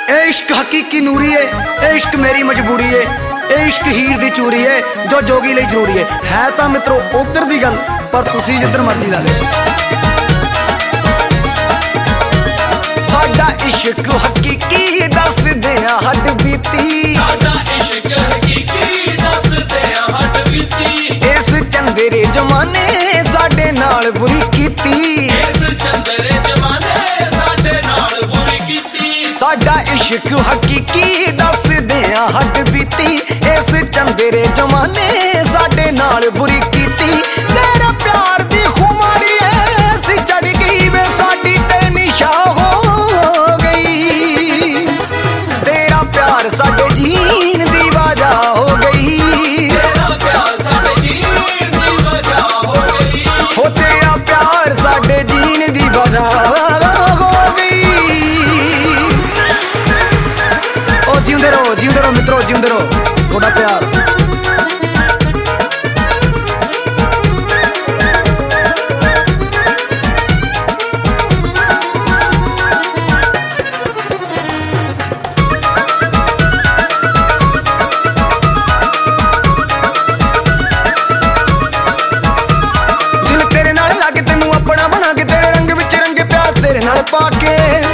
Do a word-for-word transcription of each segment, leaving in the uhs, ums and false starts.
ए इश्क हकीकी नूरी है, ए इश्क मेरी मजबूरी है, ए इश्क हीर दी चूरी है जो जोगी लई जरूरी है। है तां मित्रों उधर दी गल पर तुसी जिधर मर्जी ला लो। साडा इश्क हकीकी दस दियां हड्ड बीती, साडा इश्क हकीकी दस दियां हड्ड बीती। इस चंदेरे जमाने साडे नाल बुरी कीती, इस चंदेरे जमाने साडे नाल बुरी कीती। साडा इश्क हकीकी दस दियां हड्ड बीती, इस चंदेरे जमाने साडे नाल बुरी कीती। तेरा प्यार दी खुमारी ऐसी चढ़ गई वे साडी ते निशा हो गई, तेरा प्यार साडे जीन दी वजह हो गई, तेरा प्यार साडे जीन दी वजह हो गई, हो तेरा प्यार साडे जीन दी वजह हो गई। ओ जिंदे रहो जिंदे रहो मित्रों जिंदे रहो, थोड़ा प्यार। दिल तेरे नाल लाके तेनू अपना बना के, तेरे रंग विच रंगे प्यार तेरे नाल पाके,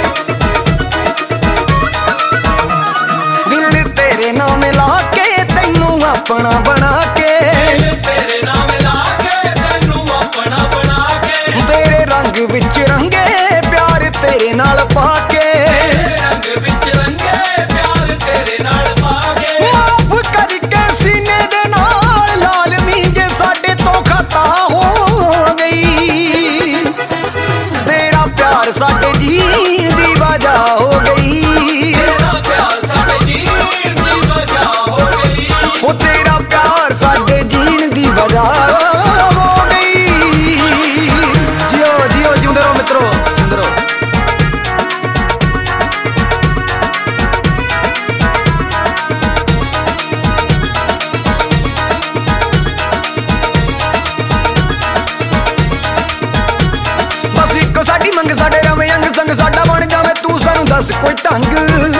दिल तेरे नाम ला के तेनू अपना बना के, दिल तेरे नाम ला के तैनू अपना बना के, तेरे रंग विच रंगे प्यार तेरे नाल पाके, तेरे रंग विच रंगे प्यार तेरे नाल पाके। माफ करके सीने दे नाल लाल मींजे साडे तो खता हो गई, तेरा प्यार साडे जीन दी वजह हो गई, तेरा प्यार साडे जीन दी वजह हो गई, हो तेरा प्यार साडे जीन दी वजह हो गई। जियो जियो जिंदे रहो मित्रों जिंदे रहो। बस इको साडी मंग साडे रवे अंग संग साडा बन जावे तू सानू दस कोई ढंग,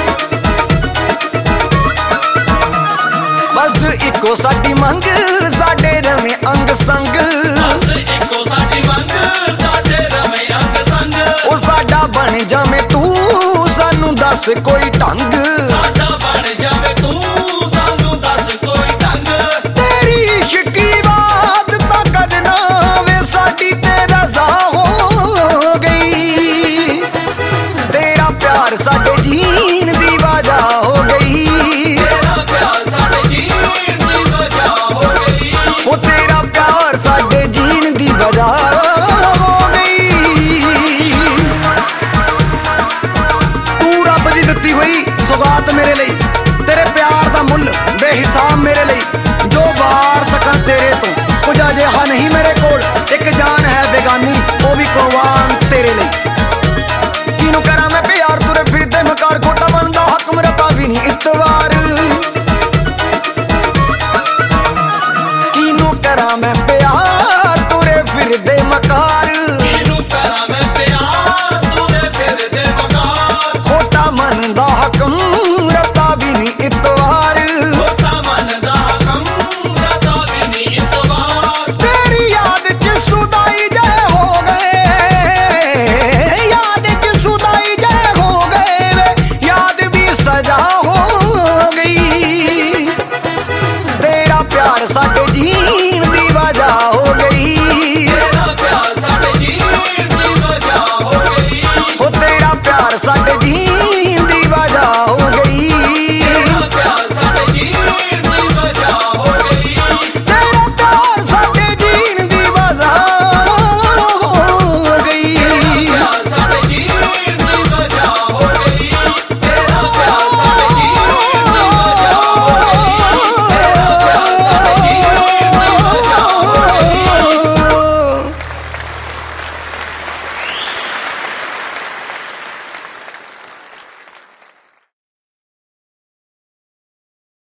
बस इको साडी मंग साडे रवे अंग संग, बस इको साडी मंग साडे रवे अंग संग, ओ साडा बन जावे तू सानू दस कोई ढंग, साडा बन जावे तू सानू दस कोई ढंग। तेरी इश्की बात तां करना वे साडी ते रज़ा हो गई, तेरा प्यार साडे जीन दी वजह हो गई, तेरा प्यार साडे जीन दी वजह हो गई, हो तेरा प्यार साडे जीन दी वजह हो गई। तू रब दी दित्ती हुई सौगात मेरे लिए, तेरे प्यार दा मुल बेहिसाब मेरे लिए, जो वार सकां तेरे तो कुछ अजिहा नहीं मेरे कोल, एक जान है बेगानी वो भी कुर्बान तेरे लिए। किनू करा मैं प्यार तुरे फिरदे मकार खोटा बनदा हक मेरा ता भी नहीं इतवार,